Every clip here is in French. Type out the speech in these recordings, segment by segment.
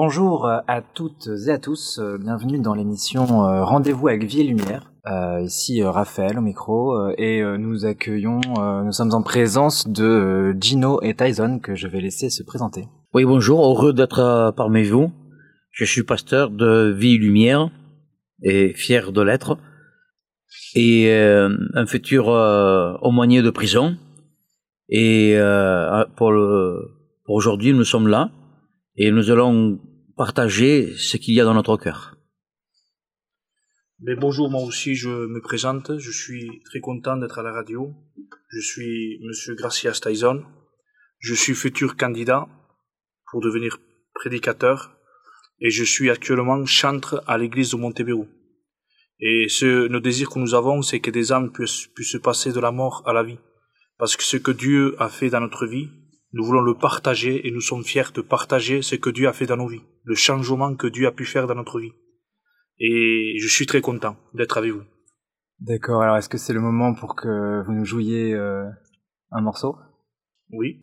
Bonjour à toutes et à tous, bienvenue dans l'émission Rendez-vous avec Vie et Lumière. Ici Raphaël au micro et nous sommes en présence de Gino et Tyson que je vais laisser se présenter. Oui, bonjour, heureux d'être parmi vous. Je suis pasteur de Vie et Lumière et fier de l'être. Et un futur aumônier de prison. Et pour aujourd'hui, nous sommes là et nous allons partager ce qu'il y a dans notre cœur. Mais bonjour, moi aussi je me présente, je suis très content d'être à la radio. Je suis Monsieur Gracias Tyson, je suis futur candidat pour devenir prédicateur et je suis actuellement chantre à l'église de Montebello. Et nos désirs que nous avons, c'est que des âmes puissent passer de la mort à la vie. Parce que ce que Dieu a fait dans notre vie, nous voulons le partager et nous sommes fiers de partager ce que Dieu a fait dans nos vies, le changement que Dieu a pu faire dans notre vie. Et je suis très content d'être avec vous. D'accord, alors est-ce que c'est le moment pour que vous nous jouiez un morceau ? Oui.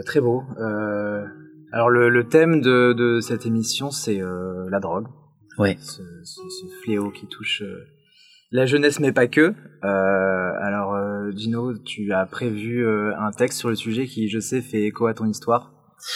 Très beau. Alors le thème de cette émission, c'est la drogue. Ouais. Ce fléau qui touche la jeunesse, mais pas que. Alors Gino, tu as prévu un texte sur le sujet qui, je sais, fait écho à ton histoire.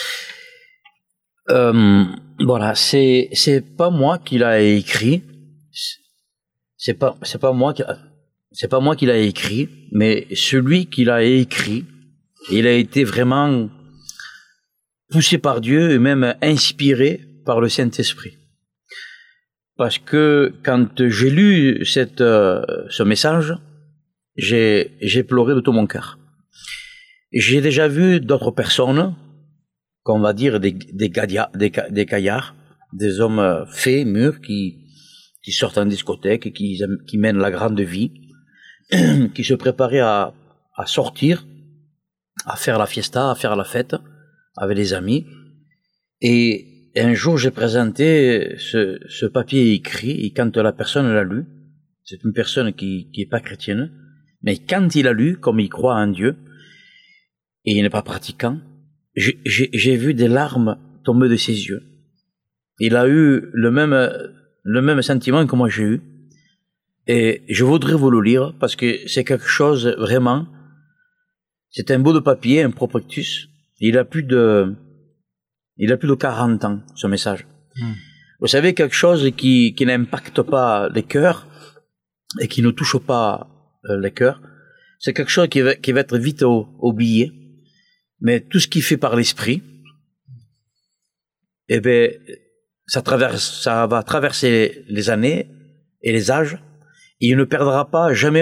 Voilà, c'est pas moi qui l'a écrit. C'est pas moi qui l'a écrit, mais celui qui l'a écrit, il a été vraiment poussé par Dieu et même inspiré par le Saint-Esprit. Parce que quand j'ai lu ce message, j'ai pleuré de tout mon cœur. J'ai déjà vu d'autres personnes, qu'on va dire des gaillards, des hommes faits, mûrs, qui sortent en discothèque, qui mènent la grande vie, qui se préparaient à sortir, à faire la fiesta, à faire la fête avec les amis. Et un jour, j'ai présenté ce papier écrit, et quand la personne l'a lu, c'est une personne qui est pas chrétienne, mais quand il a lu, comme il croit en Dieu, et il n'est pas pratiquant, j'ai vu des larmes tomber de ses yeux. Il a eu le même sentiment que moi j'ai eu. Et je voudrais vous le lire parce que c'est quelque chose vraiment. C'est un bout de papier, un prospectus. Il a plus de 40 ans, ce message. Vous savez, quelque chose qui n'impacte pas les cœurs et qui ne touche pas les cœurs, c'est quelque chose qui va être vite oublié. Mais tout ce qui fait par l'esprit, eh ben, ça va traverser les années et les âges, et il ne perdra pas jamais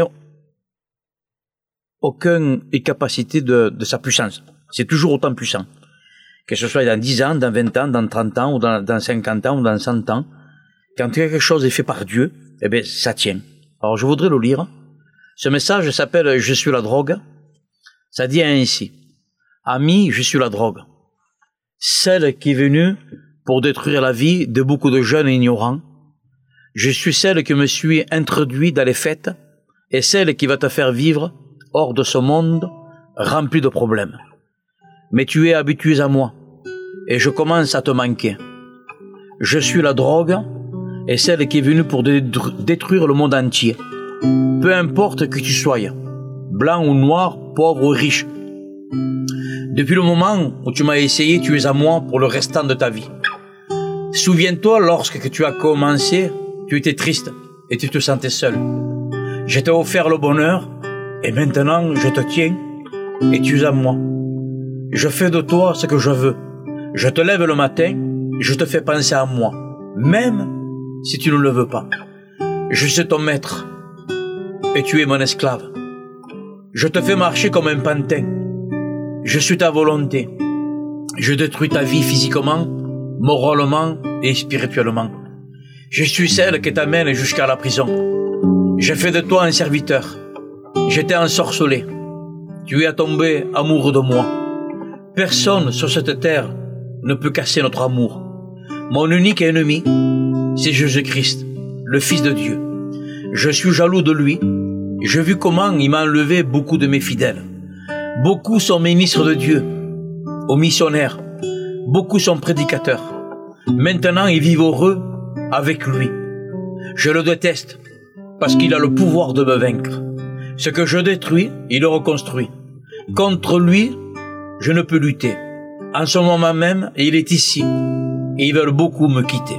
aucune capacité de sa puissance. C'est toujours autant puissant. Que ce soit dans 10 ans, dans 20 ans, dans 30 ans, ou dans 50 ans, ou dans 100 ans. Quand quelque chose est fait par Dieu, eh ben, ça tient. Alors, je voudrais le lire. Ce message s'appelle « Je suis la drogue ». Ça dit ainsi. Ami, je suis la drogue. Celle qui est venue pour détruire la vie de beaucoup de jeunes ignorants. Je suis celle qui me suis introduit dans les fêtes et celle qui va te faire vivre hors de ce monde rempli de problèmes. Mais tu es habitué à moi et je commence à te manquer. Je suis la drogue et celle qui est venue pour détruire le monde entier. Peu importe que tu sois, blanc ou noir, pauvre ou riche. Depuis le moment où tu m'as essayé, tu es à moi pour le restant de ta vie. Souviens-toi, lorsque tu as commencé, tu étais triste et tu te sentais seul. Je t'ai offert le bonheur et maintenant je te tiens et tu es à moi. Je fais de toi ce que je veux. Je te lève le matin, je te fais penser à moi, même si tu ne le veux pas. Je suis ton maître et tu es mon esclave. Je te fais marcher comme un pantin. Je suis ta volonté. Je détruis ta vie physiquement, moralement et spirituellement. Je suis celle qui t'amène jusqu'à la prison. Je fais de toi un serviteur. Je t'ai ensorcelé. Tu es tombé amoureux de moi. Personne sur cette terre ne peut casser notre amour. Mon unique ennemi, c'est Jésus-Christ, le Fils de Dieu. Je suis jaloux de lui. J'ai vu comment il m'a enlevé beaucoup de mes fidèles. Beaucoup sont ministres de Dieu, aux missionnaires. Beaucoup sont prédicateurs. Maintenant, ils vivent heureux avec lui. Je le déteste parce qu'il a le pouvoir de me vaincre. Ce que je détruis, il le reconstruit. Contre lui, je ne peux lutter. En ce moment même, il est ici et ils veulent beaucoup me quitter.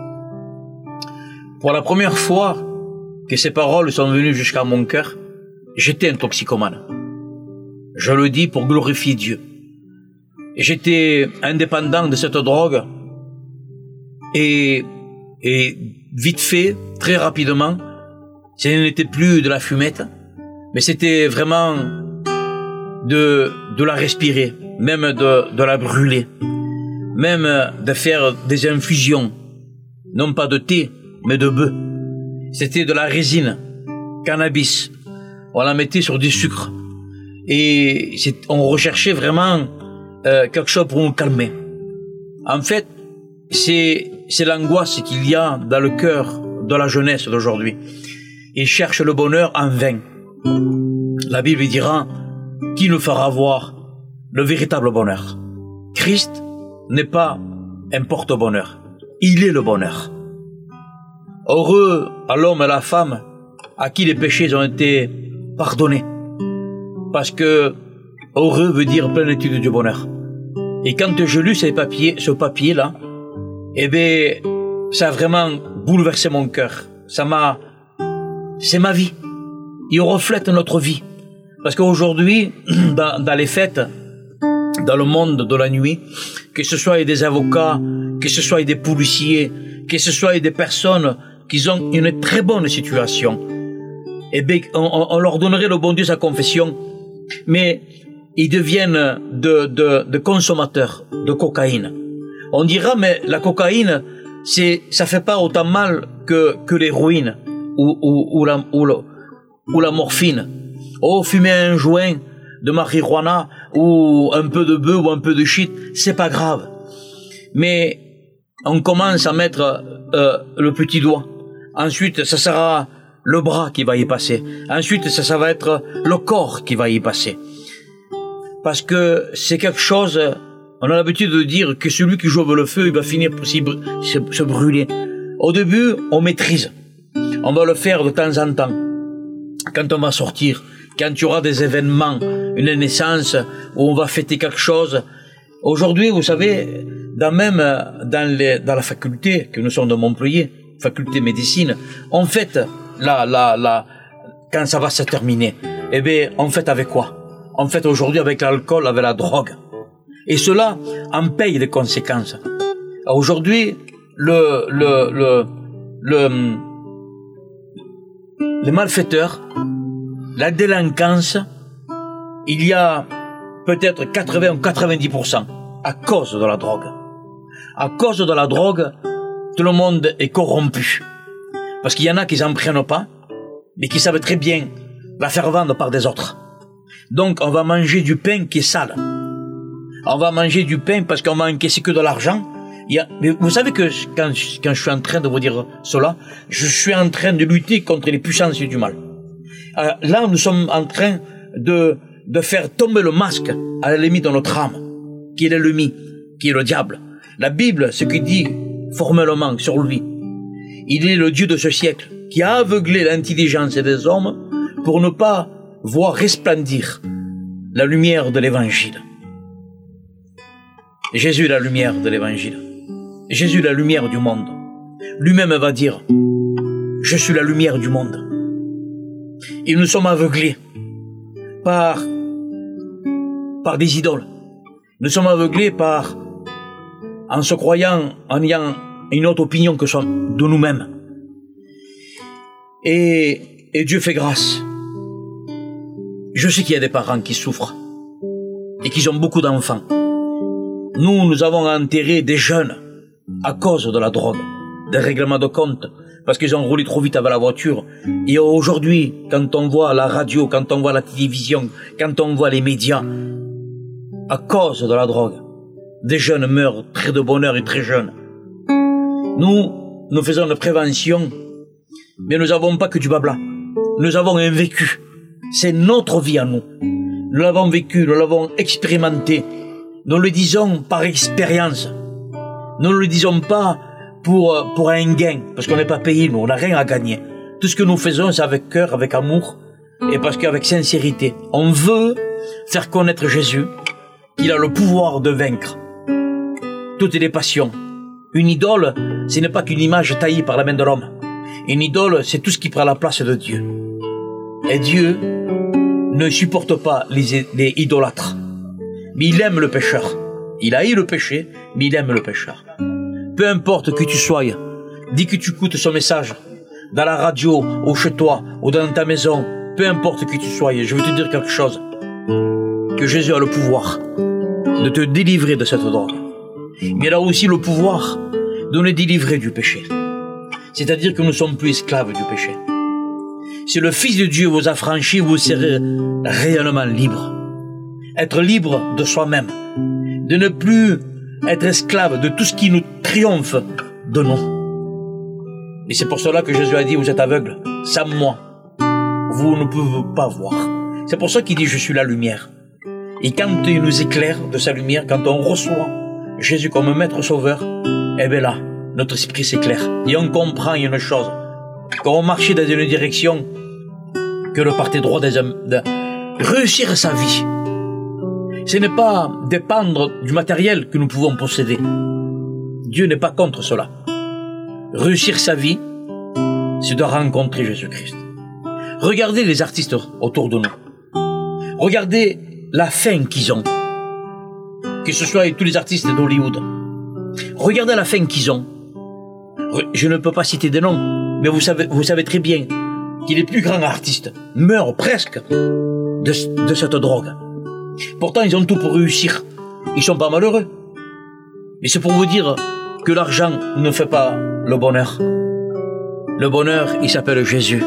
Pour la première fois que ces paroles sont venues jusqu'à mon cœur, j'étais un toxicomane. Je le dis pour glorifier Dieu. J'étais indépendant de cette drogue et vite fait, très rapidement, ce n'était plus de la fumette, mais c'était vraiment de la respirer, même de la brûler, même de faire des infusions, non pas de thé, mais de bœuf. C'était de la résine, cannabis. On la mettait sur du sucre. Et on recherchait vraiment quelque chose pour nous calmer. En fait, c'est l'angoisse qu'il y a dans le cœur de la jeunesse d'aujourd'hui. Ils cherchent le bonheur en vain. La Bible dira, qui nous fera voir le véritable bonheur. Christ n'est pas un porte-bonheur. Il est le bonheur. Heureux à l'homme et à la femme à qui les péchés ont été pardonnés. Parce que heureux veut dire plénitude du bonheur. Et quand je lus ce papier-là, eh bien, ça a vraiment bouleversé mon cœur. C'est ma vie. Il reflète notre vie. Parce qu'aujourd'hui, dans les fêtes, dans le monde de la nuit, que ce soit des avocats, que ce soit des policiers, que ce soit des personnes qui ont une très bonne situation, eh bien, on leur donnerait le bon Dieu sa confession, mais ils deviennent de consommateurs de cocaïne. On dira, mais la cocaïne, ça fait pas autant mal que l'héroïne ou la morphine. Oh, fumer un joint de marijuana ou un peu de bœuf ou un peu de shit, c'est pas grave. Mais on commence à mettre le petit doigt. Ensuite, ça sera le bras qui va y passer. Ensuite, ça va être le corps qui va y passer. Parce que c'est quelque chose, on a l'habitude de dire que celui qui joue avec le feu, il va finir par se brûler. Au début, on maîtrise. On va le faire de temps en temps. Quand on va sortir, quand il y aura des événements, une naissance, où on va fêter quelque chose. Aujourd'hui, vous savez, dans la faculté, que nous sommes de Montpellier, faculté médecine, on fête quand ça va se terminer. Eh bien, on fête avec quoi? On fête aujourd'hui avec l'alcool, avec la drogue. Et cela en paye les conséquences. Aujourd'hui, les malfaiteurs, la délinquance, il y a peut-être 80 ou 90% à cause de la drogue. À cause de la drogue, tout le monde est corrompu. Parce qu'il y en a qui n'en prennent pas, mais qui savent très bien la faire vendre par des autres. Donc on va manger du pain qui est sale. On va manger du pain parce qu'on va encaisser que de l'argent. Mais vous savez que quand je suis en train de vous dire cela, je suis en train de lutter contre les puissances du mal. Là, nous sommes en train de faire tomber le masque à la limite de notre âme, qui est l'ennemi, qui est le diable. La Bible, ce qui dit formellement sur lui, il est le Dieu de ce siècle, qui a aveuglé l'intelligence des hommes pour ne pas voir resplendir la lumière de l'Évangile. Jésus est la lumière de l'Évangile. Jésus est la lumière du monde. Lui-même va dire, je suis la lumière du monde. Et nous sommes aveuglés par des idoles. Nous sommes aveuglés en se croyant, en ayant une autre opinion que de nous-mêmes. Et Dieu fait grâce. Je sais qu'il y a des parents qui souffrent et qui ont beaucoup d'enfants. Nous avons enterré des jeunes à cause de la drogue, des règlements de compte, parce qu'ils ont roulé trop vite avec la voiture. Et aujourd'hui, quand on voit la radio, quand on voit la télévision, quand on voit les médias, à cause de la drogue, des jeunes meurent très de bonheur et très jeunes. Nous faisons une prévention, mais nous n'avons pas que du blabla. Nous avons un vécu. C'est notre vie à nous. Nous l'avons vécu, nous l'avons expérimenté. Nous le disons par expérience. Nous ne le disons pas pour un gain, parce qu'on n'est pas payé, nous, on n'a rien à gagner. Tout ce que nous faisons, c'est avec cœur, avec amour, et parce qu'avec sincérité. On veut faire connaître Jésus, qu'il a le pouvoir de vaincre toutes les passions. Une idole, ce n'est pas qu'une image taillée par la main de l'homme. Une idole, c'est tout ce qui prend la place de Dieu. Et Dieu ne supporte pas les idolâtres. Mais il aime le pécheur. Il haït le péché, mais il aime le pécheur. Peu importe qui tu sois, dis que tu écoutes son message, dans la radio, ou chez toi, ou dans ta maison, peu importe qui tu sois, je veux te dire quelque chose, que Jésus a le pouvoir de te délivrer de cette drogue. Mais il a aussi le pouvoir de nous délivrer du péché. C'est-à-dire que nous ne sommes plus esclaves du péché. Si le Fils de Dieu vous a franchi, vous serez réellement libre. Être libre de soi-même. De ne plus être esclave de tout ce qui nous triomphe de nous. Et c'est pour cela que Jésus a dit, vous êtes aveugles, sans moi, vous ne pouvez pas voir. C'est pour ça qu'il dit, je suis la lumière. Et quand il nous éclaire de sa lumière, quand on reçoit Jésus comme maître sauveur, eh bien là, notre esprit s'éclaire. Et on comprend une chose. Quand on marche dans une direction, que le parti droit de réussir sa vie, ce n'est pas dépendre du matériel que nous pouvons posséder. Dieu n'est pas contre cela. Réussir sa vie, c'est de rencontrer Jésus-Christ. Regardez les artistes autour de nous. Regardez la fin qu'ils ont. Que ce soit tous les artistes d'Hollywood. Regardez la fin qu'ils ont. Je ne peux pas citer des noms, mais vous savez très bien que les plus grands artistes meurent presque de cette drogue. Pourtant, ils ont tout pour réussir. Ils sont pas malheureux. Mais c'est pour vous dire que l'argent ne fait pas le bonheur. Le bonheur, il s'appelle Jésus.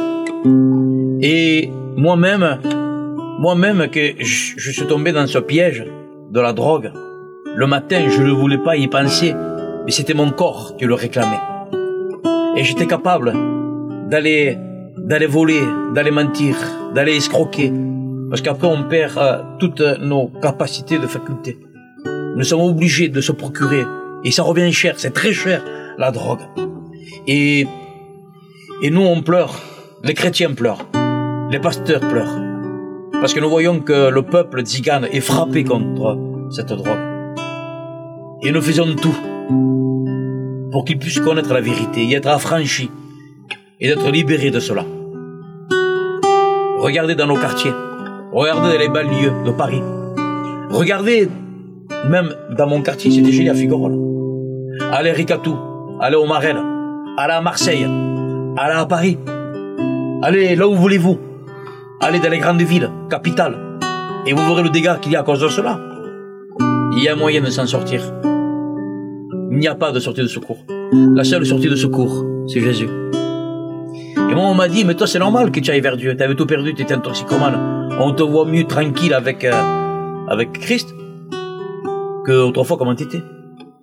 Et moi-même, que je suis tombé dans ce piège de la drogue. Le matin, je ne voulais pas y penser, mais c'était mon corps qui le réclamait. Et j'étais capable d'aller voler, d'aller mentir, d'aller escroquer. Parce qu'après, on perd toutes nos capacités de faculté. Nous sommes obligés de se procurer. Et ça revient cher, c'est très cher, la drogue. Et nous, on pleure. Les chrétiens pleurent. Les pasteurs pleurent. Parce que nous voyons que le peuple tzigane est frappé contre cette drogue. Et nous faisons tout pour qu'ils puissent connaître la vérité et être affranchis et d'être libérés de cela. Regardez dans nos quartiers. Regardez dans les banlieues de Paris. Regardez, même dans mon quartier, c'était Gély à Figueroa. Allez à Ricatou, allez au Marais, allez à Marseille, allez à Paris. Allez là où voulez-vous. Allez dans les grandes villes, capitales. Et vous verrez le dégât qu'il y a à cause de cela. Il y a un moyen de s'en sortir. Il n'y a pas de sortie de secours. La seule sortie de secours, c'est Jésus. Et moi, on m'a dit, mais toi, c'est normal que tu ailles vers Dieu. Tu avais tout perdu, tu étais un toxicomane. On te voit mieux tranquille avec Christ que autrefois comment tu étais.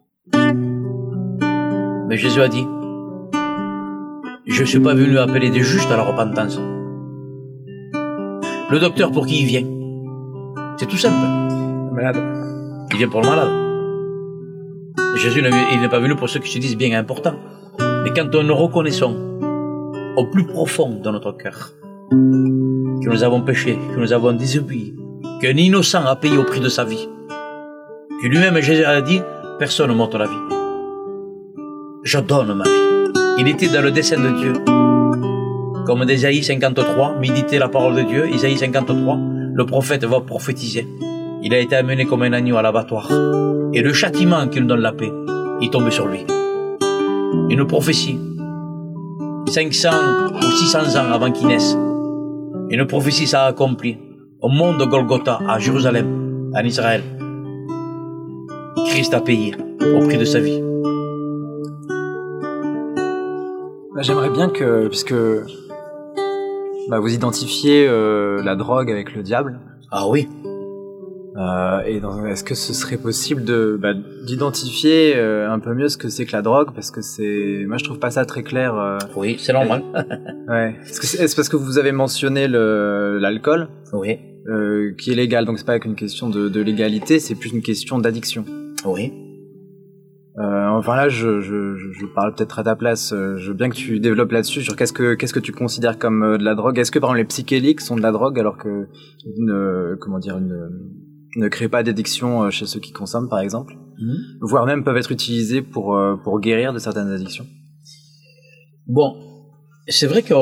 Mais Jésus a dit, je ne suis pas venu appeler des justes à la repentance. Le docteur, pour qui il vient? C'est tout simple. Le malade. Il vient pour le malade. Jésus, il n'est pas venu pour ceux qui se disent bien importants. Mais quand nous reconnaissons au plus profond de notre cœur que nous avons péché, que nous avons désobéi, qu'un innocent a payé au prix de sa vie, que lui-même, Jésus a dit, personne ne m'ôte la vie. Je donne ma vie. Il était dans le dessein de Dieu. Comme d'Ésaïe 53, méditer la parole de Dieu, Ésaïe 53, le prophète va prophétiser. Il a été amené comme un agneau à l'abattoir. Et le châtiment qui nous donne la paix, il tombe sur lui. Une prophétie. 500 ou 600 ans avant qu'il naisse. Une prophétie s'est accomplie. Au mont de Golgotha, à Jérusalem, en Israël. Christ a payé au prix de sa vie. J'aimerais bien que, puisque vous identifiez la drogue avec le diable. Ah oui. Est-ce que ce serait possible d'identifier un peu mieux ce que c'est que la drogue, parce que moi je trouve pas ça très clair. Oui, c'est normal. Ouais. Est-ce parce que vous avez mentionné l'alcool, oui, qui est légal, donc c'est pas qu'une question de légalité, c'est plus une question d'addiction. Oui. Enfin là, je parle peut-être à ta place. Je veux bien que tu développes là-dessus sur qu'est-ce que tu considères comme de la drogue. Est-ce que par exemple les psychédéliques sont de la drogue alors que ne créent pas d'addiction chez ceux qui consomment, par exemple, voire même peuvent être utilisés pour guérir de certaines addictions. Bon, c'est vrai que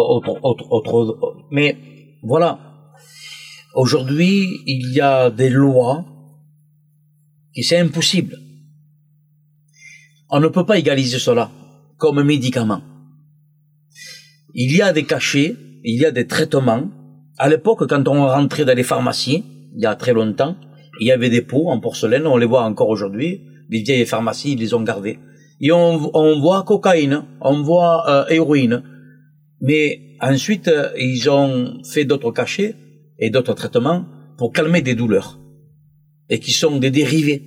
mais voilà, aujourd'hui il y a des lois qui c'est impossible. On ne peut pas égaliser cela comme médicament. Il y a des cachets, il y a des traitements. À l'époque, quand on rentrait dans les pharmacies, il y a très longtemps, il y avait des pots en porcelaine, on les voit encore aujourd'hui, les vieilles pharmacies, ils les ont gardées. Et on voit cocaïne, on voit héroïne. Mais ensuite, ils ont fait d'autres cachets et d'autres traitements pour calmer des douleurs. Et qui sont des dérivés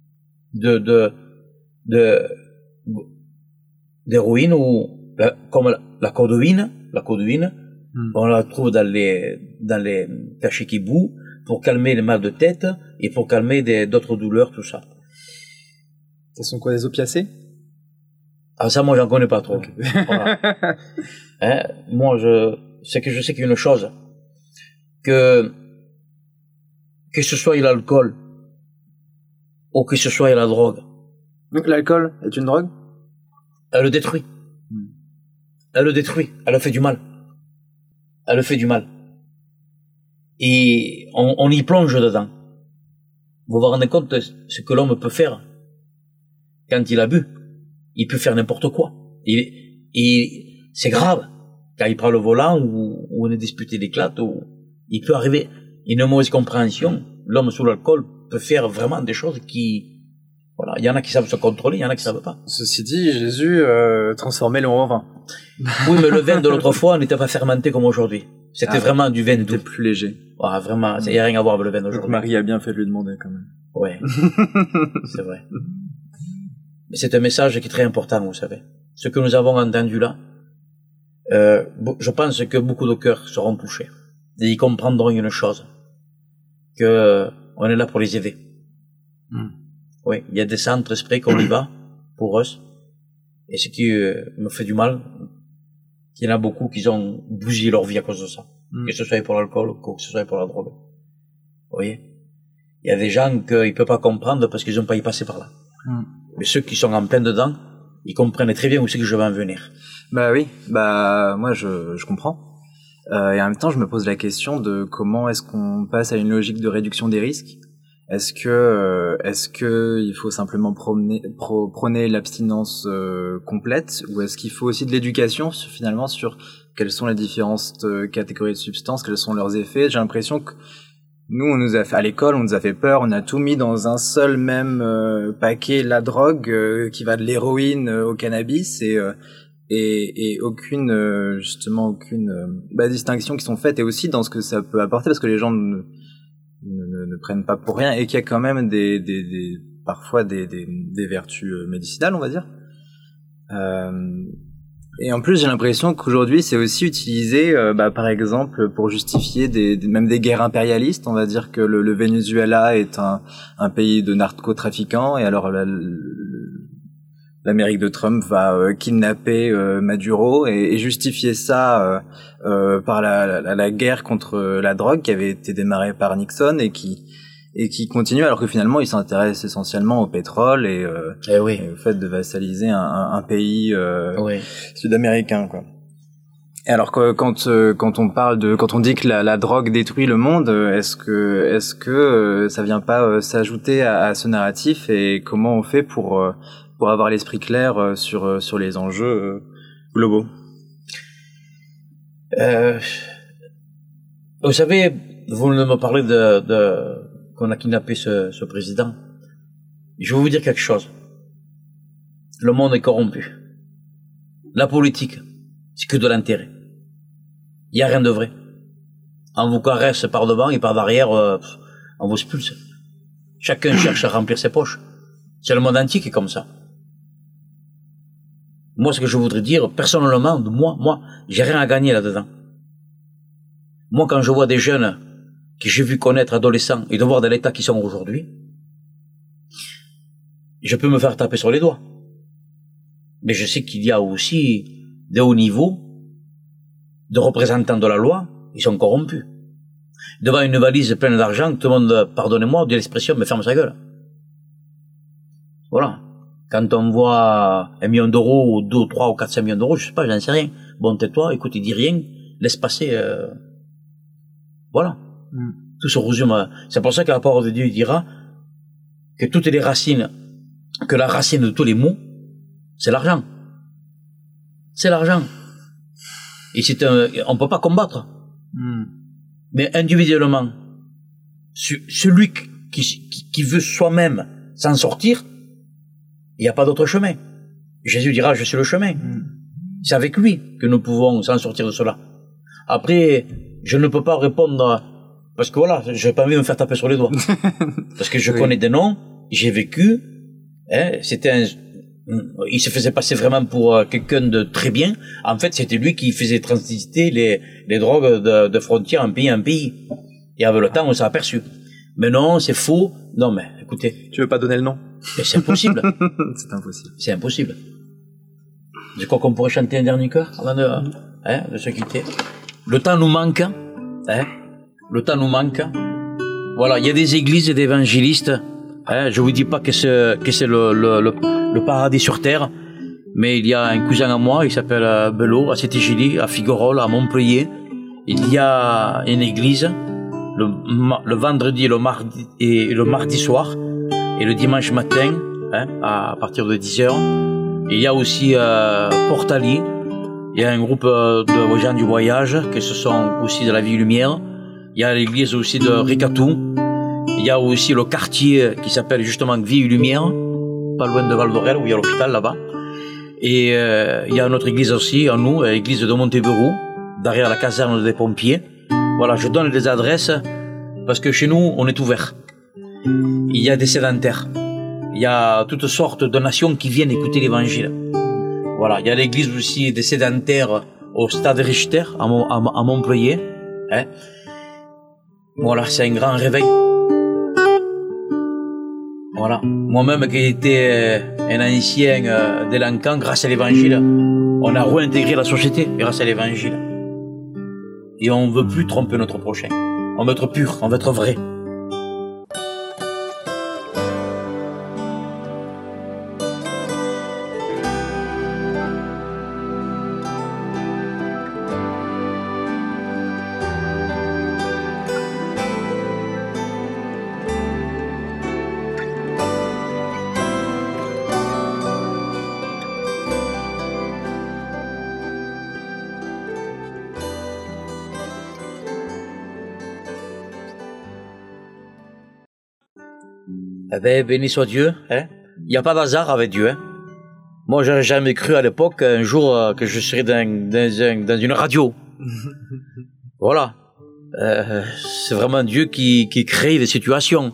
d'héroïne ou comme la codéine, on la trouve dans les cachets qui bouent, pour calmer les mal de tête et pour calmer d'autres douleurs, tout ça. Ce sont quoi, des opiacés? Ah, ça, moi, j'en connais pas trop. Okay. Voilà. Moi, je sais qu'il y a une chose, que ce soit l'alcool ou que ce soit la drogue. Donc l'alcool est une drogue? Elle le détruit. Elle le détruit. Elle le fait du mal. Elle le fait du mal. Et on y plonge dedans. Vous vous rendez compte de ce que l'homme peut faire quand il a bu. Il peut faire n'importe quoi. Et c'est grave. Quand il prend le volant ou une dispute d'éclate, il peut arriver une mauvaise compréhension. L'homme sous l'alcool peut faire vraiment des choses qui... Voilà, il y en a qui savent se contrôler, il y en a qui savent pas. Ceci dit, Jésus transformait l'eau en vin. Oui, mais le vin de l'autre fois n'était pas fermenté comme aujourd'hui. C'était vraiment du vin doux. C'était plus léger. Ah, vraiment, il n'y a rien à voir avec le vin d'aujourd'hui. Marie a bien fait de lui demander quand même. Ouais, c'est vrai. Mais c'est un message qui est très important, vous savez. Ce que nous avons entendu là, je pense que beaucoup de cœurs seront touchés. Et ils comprendront une chose, que on est là pour les aider. Oui, il y a des centres esprits qu'on y va pour eux. Et ce qui me fait du mal, il y en a beaucoup qui ont bousillé leur vie à cause de ça. Que ce soit pour l'alcool, que ce soit pour la drogue. Vous voyez? Il y a des gens qu'ils ne peuvent pas comprendre parce qu'ils n'ont pas y passé par là. Mais ceux qui sont en plein dedans, ils comprennent très bien où c'est que je vais en venir. Bah oui, moi je comprends. Et en même temps, je me pose la question de comment est-ce qu'on passe à une logique de réduction des risques. Est-ce que il faut simplement prôner l'abstinence complète, ou est-ce qu'il faut aussi de l'éducation finalement sur quelles sont les différentes catégories de substances, quels sont leurs effets? J'ai l'impression que nous, à l'école, on nous a fait peur, on a tout mis dans un seul même paquet, la drogue qui va de l'héroïne au cannabis, et aucune distinction qui sont faites, et aussi dans ce que ça peut apporter, parce que les gens ne prennent pas pour rien, et qu'il y a quand même parfois des vertus médicinales, on va dire. Et en plus, j'ai l'impression qu'aujourd'hui, c'est aussi utilisé, par exemple, pour justifier même des guerres impérialistes. On va dire que le Venezuela est un pays de narcotrafiquants, et alors l'Amérique de Trump va kidnapper Maduro et justifier ça par la guerre contre la drogue qui avait été démarrée par Nixon et qui continue, alors que finalement il s'intéresse essentiellement au pétrole et au fait de vassaliser un pays sud-américain, quoi. Et alors quand on dit que la drogue détruit le monde, est-ce que ça vient pas s'ajouter à ce narratif, et comment on fait pour avoir l'esprit clair sur les enjeux globaux? Vous savez, vous me parlez qu'on a kidnappé ce président. Je vais vous dire quelque chose. Le monde est corrompu. La politique, c'est que de l'intérêt. Il n'y a rien de vrai. On vous caresse par devant et par derrière, on vous expulse. Chacun cherche à remplir ses poches. C'est le monde entier qui est comme ça. Moi, ce que je voudrais dire, personnellement, moi, j'ai rien à gagner là-dedans. Moi, quand je vois des jeunes que j'ai vu connaître adolescents et de voir dans l'état qu'ils sont aujourd'hui, je peux me faire taper sur les doigts. Mais je sais qu'il y a aussi des hauts niveaux de représentants de la loi, ils sont corrompus. Devant une valise pleine d'argent, tout le monde, pardonnez-moi, de l'expression, me ferme sa gueule. Voilà. Quand on voit 1 million d'euros, ou 2, ou 3, ou 4, 5 millions d'euros, je sais pas, j'en sais rien. Bon, tais-toi, écoute, il dit rien, laisse passer, voilà. Tout se résume. C'est pour ça que la parole de Dieu dira que toutes les racines, que la racine de tous les maux, c'est l'argent. C'est l'argent. Et on peut pas combattre. Mais individuellement, celui qui veut soi-même s'en sortir, il n'y a pas d'autre chemin. Jésus dira, je suis le chemin. C'est avec lui que nous pouvons s'en sortir de cela. Après, je ne peux pas répondre, parce que voilà, je n'ai pas envie de me faire taper sur les doigts. Parce que je connais des noms, j'ai vécu, il se faisait passer vraiment pour quelqu'un de très bien. En fait, c'était lui qui faisait transiter les drogues de frontière en pays en pays. Et avec le temps, on s'est aperçu. Mais non, c'est faux. Non, mais écoutez. Tu veux pas donner le nom? Mais c'est impossible. C'est impossible. C'est impossible. Je crois qu'on pourrait chanter un dernier chœur avant de se quitter. Le temps nous manque. Le temps nous manque. Voilà, il y a des églises et des évangélistes. Je vous dis pas que c'est le paradis sur terre, mais il y a un cousin à moi, il s'appelle Belot, à Saint-Égilie, à Figuerolles, à Montpellier. Il y a une église le vendredi et le mardi soir et le dimanche matin, à partir de 10h. Il y a aussi Portalis. Il y a un groupe de gens du voyage, que ce sont aussi de la Vie Lumière. Il y a l'église aussi de Ricatou. Il y a aussi le quartier qui s'appelle justement Vie Lumière, pas loin de Val d'Orel, où il y a l'hôpital là-bas. Et il y a notre église aussi, à nous, l'église de Montebérou, derrière la caserne des pompiers. Voilà, je donne des adresses, parce que chez nous, on est ouvert. Il y a des sédentaires. Il y a toutes sortes de nations qui viennent écouter l'évangile. Voilà, il y a l'église aussi des sédentaires au stade Richter, à Montpellier. Voilà, c'est un grand réveil. Voilà. Moi-même qui étais un ancien délinquant, grâce à l'évangile, on a réintégré la société grâce à l'évangile. Et on ne veut plus tromper notre prochain. On veut être pur, on veut être vrai. Eh ben, béni soit Dieu, Il n'y a pas d'hasard avec Dieu, Moi, j'aurais jamais cru à l'époque, un jour, que je serais dans une radio. Voilà. C'est vraiment Dieu qui crée des situations.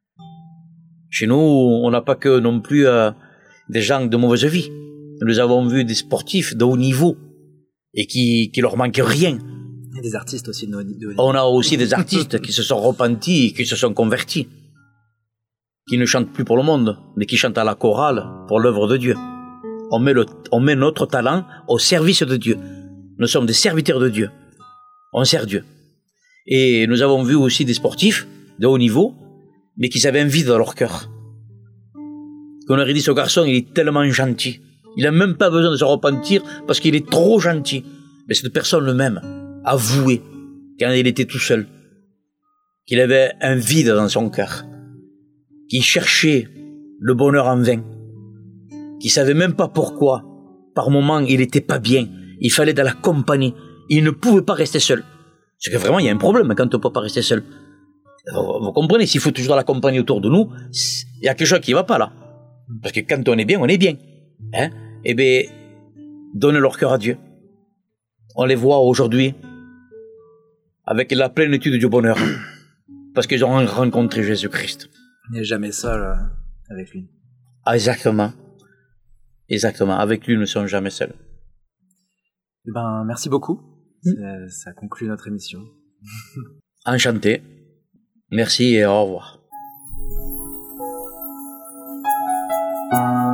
Chez nous, on n'a pas que non plus des gens de mauvaise vie. Nous avons vu des sportifs de haut niveau et qui leur manque rien. Et des artistes aussi de haut niveau. On a aussi des artistes qui se sont repentis et qui se sont convertis. Qui ne chantent plus pour le monde, mais qui chantent à la chorale pour l'œuvre de Dieu. On met notre talent au service de Dieu. Nous sommes des serviteurs de Dieu. On sert Dieu. Et nous avons vu aussi des sportifs de haut niveau, mais qui avaient un vide dans leur cœur. Qu'on aurait dit, ce garçon, il est tellement gentil. Il n'a même pas besoin de se repentir parce qu'il est trop gentil. Mais cette personne le même, avoué, quand il était tout seul, qu'il avait un vide dans son cœur, qui cherchait le bonheur en vain, qui savait même pas pourquoi, par moments, il était pas bien, il fallait de la compagnie, il ne pouvait pas rester seul. C'est que vraiment, il y a un problème quand on peut pas rester seul. Vous comprenez, s'il faut toujours de la compagnie autour de nous, il y a quelque chose qui va pas là. Parce que quand on est bien, on est bien. Eh bien, donnez leur cœur à Dieu. On les voit aujourd'hui avec la plénitude du bonheur, parce qu'ils ont rencontré Jésus-Christ. On n'est jamais seul avec lui. Ah, exactement. Exactement. Avec lui, nous ne sommes jamais seuls. Eh ben, merci beaucoup. Ça conclut notre émission. Enchanté. Merci et au revoir.